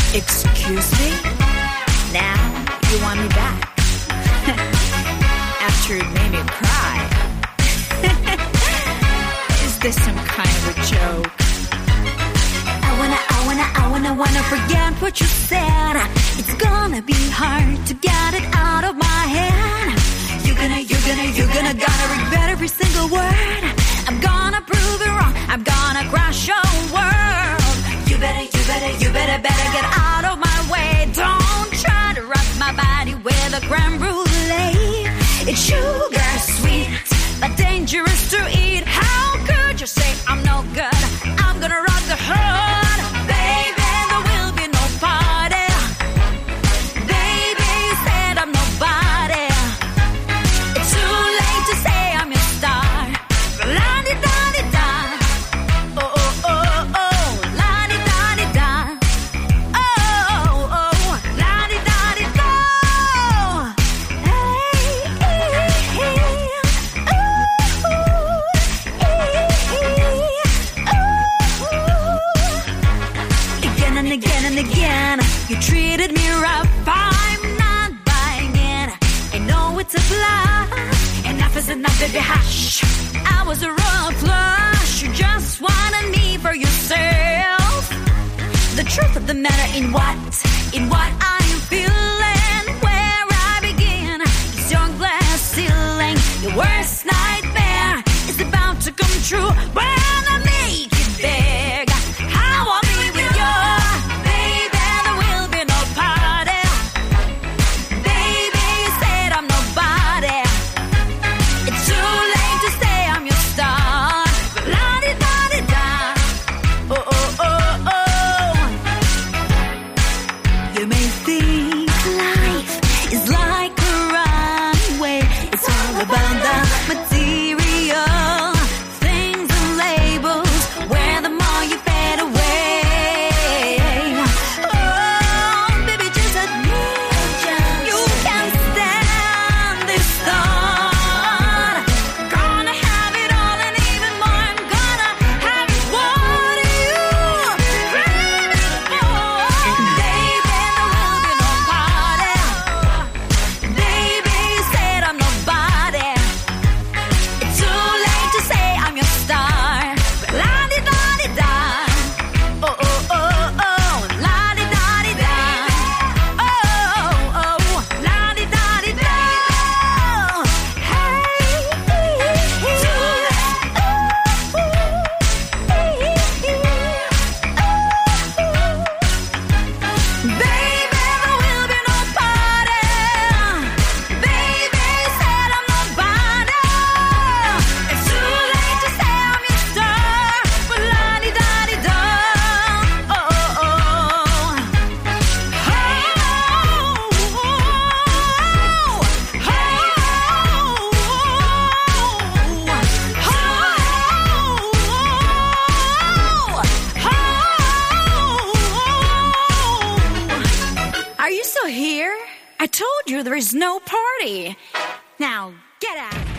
Excuse me? Now you want me back? After it made me cry. Is this some kind of a joke? I wanna forget what you said. It's gonna be hard to get it out of my head. You're gonna regret every single word. I'm gonna prove it wrong. I'm gonna crash your world. You better get out of my way. Don't try to rock my body with a creme brulee. It's sugar sweet, but dangerous to eat. How could you say I'm no good? I'm gonna rock the hood. Baby, there will be no party. Baby, you said I'm nobody. It's too late to say I'm your star. La-di-da-di-da. Oh, oh, oh, oh. La-di-da-di-da. Oh, oh, la-di-da-di-da. Again and again, you treated me rough. I'm not buying in. I know it's a bluff. Enough is enough, baby, hush. I was a rough flush. You just wanted me for yourself. The truth of the matter in what I am feeling. Where I begin is your glass ceiling. Your worst nightmare is about to come true. When I make it big, how I'll be with you. Here? I told you there is no party. Now, get out.